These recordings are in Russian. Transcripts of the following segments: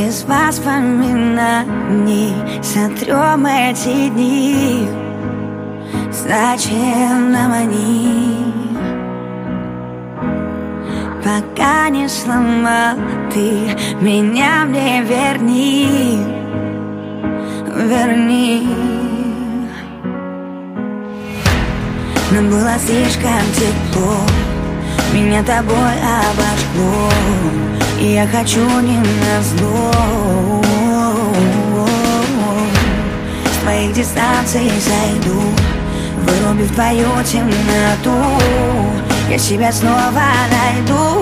Из воспоминаний сотрем эти дни. Зачем нам они? Пока не сломал ты меня, мне верни, верни. Нам было слишком тепло, меня тобой обожгло, и я хочу не назло. С твоих дистанций зайду, вырубив твою темноту, я себя снова найду.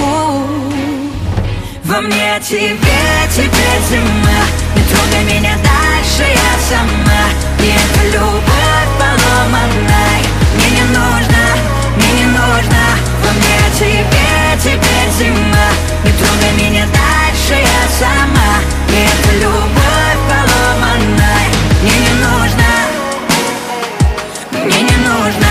Во мне тебе теперь зима, не трогай меня дальше, я сама. И эта любовь поломанная мне не нужна, мне не нужна. Во мне тебе теперь зима, не трогай меня дальше, я сама. И эта любовь поломанная мне не нужна, мне не нужна.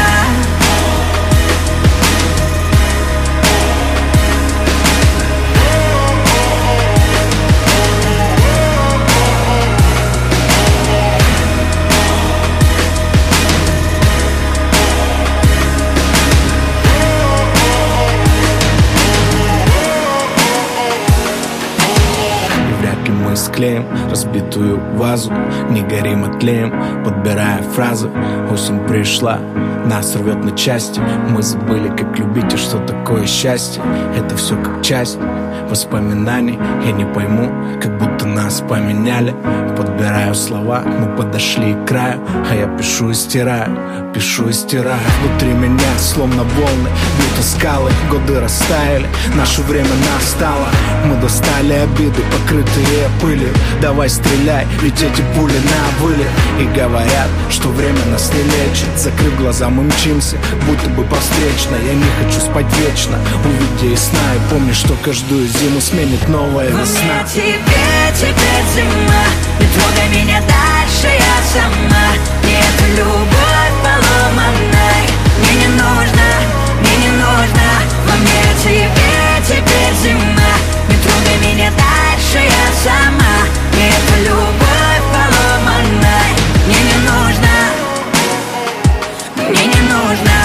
Склеим разбитую вазу, не горим, а тлеем, подбирая фразы. Осень пришла, нас рвет на части. Мы забыли, как любить и что такое счастье. Это все как часть воспоминаний. Я не пойму, как будто нас поменяли. Подбираю слова, мы подошли к краю, а я пишу и стираю, пишу и стираю. Внутри меня словно волны бьют о скалы. Годы растаяли, наше время настало. Мы достали обиды, покрытые пылью. Давай стреляй, ведь эти пули на вылет. И говорят, что время нас не лечит. Закрыв глаза, мы мчимся, будто бы по встречной. Я не хочу спать вечно, увидя из сна. И помни, что каждую зиму сменит новая весна. Во мне тебе теперь зима, не трогай меня дальше, я сама. И эта любовь поломанная мне не нужна, мне не нужна. Во мне тебе теперь зима, не трогай меня дальше, я сама. И эта любовь поломанная мне не нужна, мне не нужна.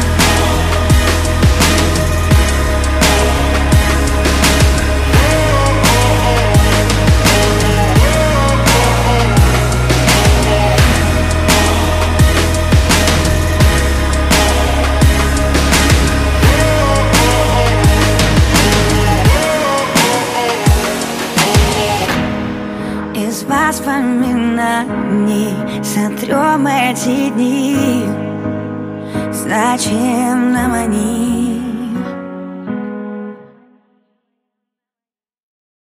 Из воспоминаний сотрем эти дни. Зачем нам они?